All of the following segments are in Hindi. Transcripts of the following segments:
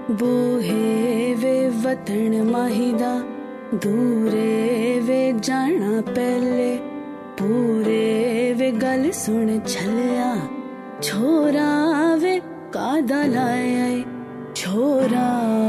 बूहे वे वतन माहिदा दूरे वे जाना पहले पूरे वे गल सुन छलिया छोरा वे कादा लाया छोरा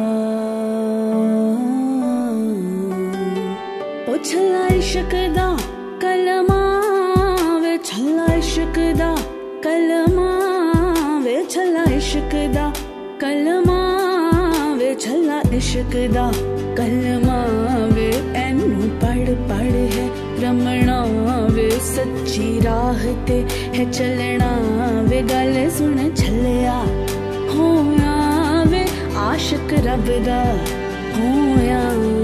ओ छला इश्क दा कलमा वे छला इश्क दा कलमा वे छला इश्क दा कलमा वे छला इश्क दा कलमा वे एनू पढ़ पढ़ है रमना वे सच्ची राह ते है चलना वे गल सुन छलिया होया वे आशिक रब दा होया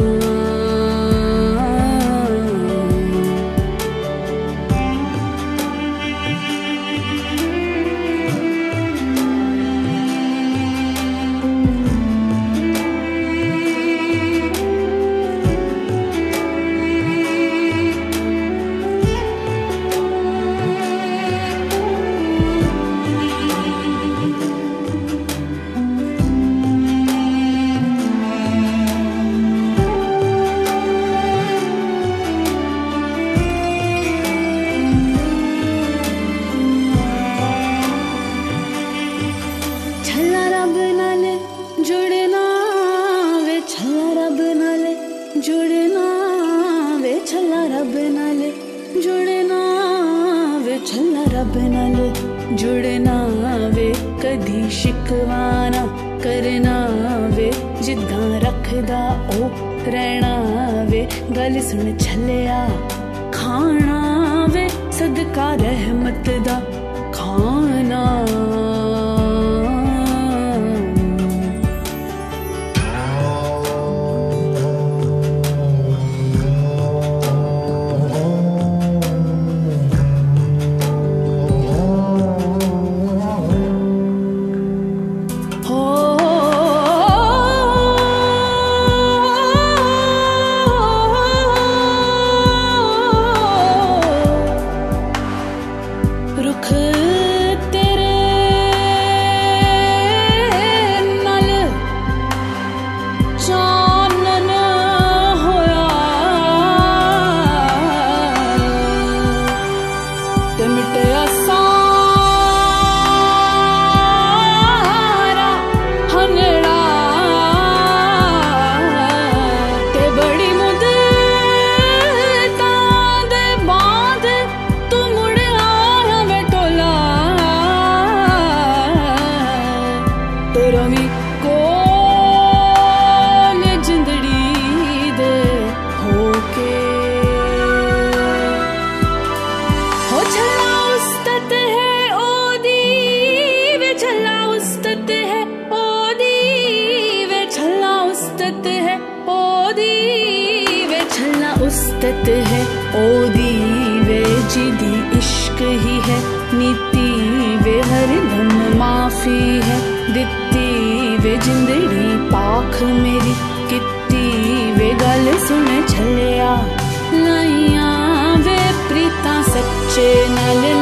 जुड़ना वे छला रब नाल जुड़ना वे छला रब नाल जुड़ना वे कदी शिकवाना करना वे जिद्दां रखदा ओ रहना वे गल सुन छलिया खाना वे सदका रहमत दा खाना रुख तेरे नाल चानन होया ते मिटया सारा हनड़ा ते बड़ी रवी कोल जिंदड़ी दे होके हो छला उस्तत है ओदी वे छला उस्तत है ओदी वे छला उस्तत है ओदी वे छला उस्तत है ओदी वे जिदी इश्क ही है नीति वे हरदम माफी है दित्ती वे जिंदड़ी पाख मेरी कित्ती वे गल सुन छलिया लाइया वे प्रीता सच्चे नाल